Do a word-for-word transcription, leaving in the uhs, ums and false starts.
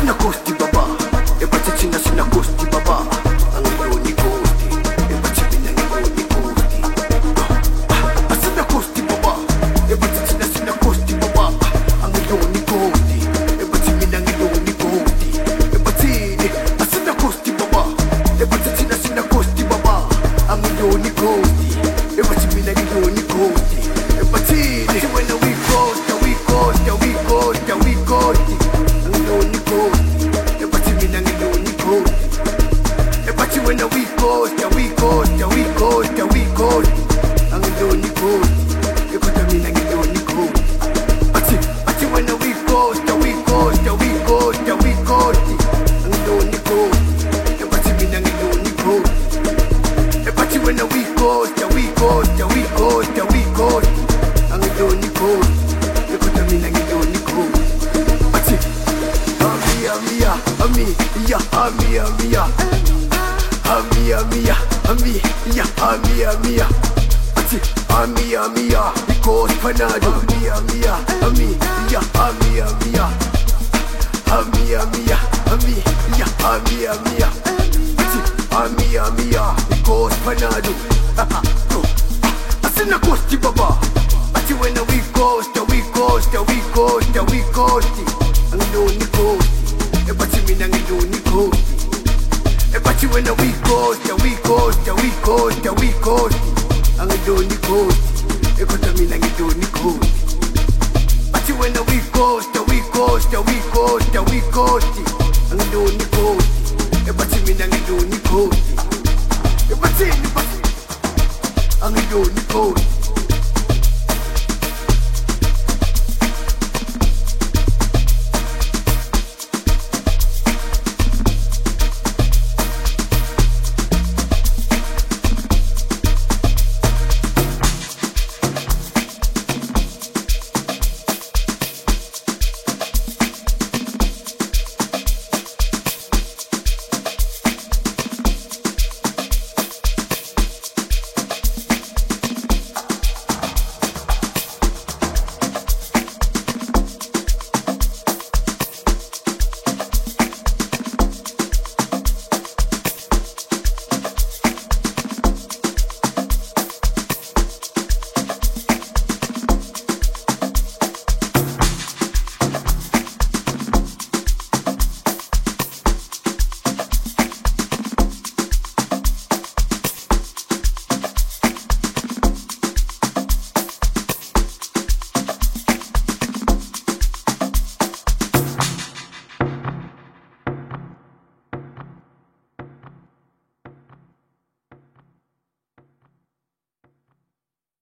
Asina kosti baba, e bache china sina kosti baba. Angiloni kosti, e bache mina ngiloni kosti. Asina kosti baba, e bache china sina kosti baba. Angiloni kosti, e bache mina ngiloni kosti. E bache ni, asina kosti baba, e bache china sina kosti baba. Angiloni kosti, e bache mina ngiloni kosti. E bache ni, when we costa, we costa, we costa, we costa. Angiloni kosti. When we costa, we costa, we costa, we costa. Angiloni kosti, ekota mina ngiloni kosti. Ati, ati when we costa, we costa, we costa, we costa. Angiloni kosti, ekota mina ngiloni kosti. Ati when we costa, we costa, we costa, we costa. Angiloni kosti, ekota mina ngiloni kosti. Ati, amia, amia, ami, ya, amia, amia. Amia, amia, amia, ya, amia, amia. Ati, amia, amia, because panado. Amia, amia, amia, ya, amia, amia. Amia, amia, amia, ya, amia, amia. Ati, amia, amia, because panado. Asina kosti baba. Ati when we costa, we costa, we costa, we costa. Angiloni kosti, e bati mina ngiloni kosti. But when we costa, we costa, we costa, we costa. Angiloni kosti, ekota mina ngiloni kosti. But when we costa, we costa, we costa, we costa. Angiloni kosti, e bati mina ngiloni kosti.